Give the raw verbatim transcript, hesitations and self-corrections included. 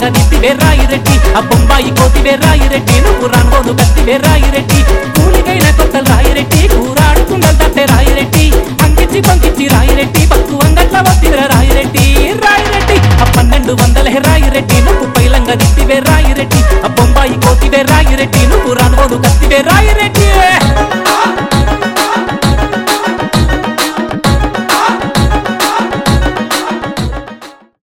దిత్తివే రాయిరెడ్డి ఆ బొంబాయి కోతివే రాయిరెడ్డి నువ్వు రానుకోను కత్తివే రాయిరెడ్డి కూలికైన కొత్తలు రాయిరెడ్డి కూరాడుకుండలు తట్టే రాయిరెడ్డి అంకించి పంకించి రాయిరెడ్డి పక్కు అంగట్ల వత్తివే రాయిరెడ్డి రాయిరెడ్డి ఆ పన్నెండు వందలే రాయిరెడ్డి నువ్వు పైలంగా దిత్తివే రాయిరెడ్డి ఆ బొంబాయి కోతివే రాయిరెడ్డి నువ్వు రానుకోను కత్తివే రాయిరెడ్డి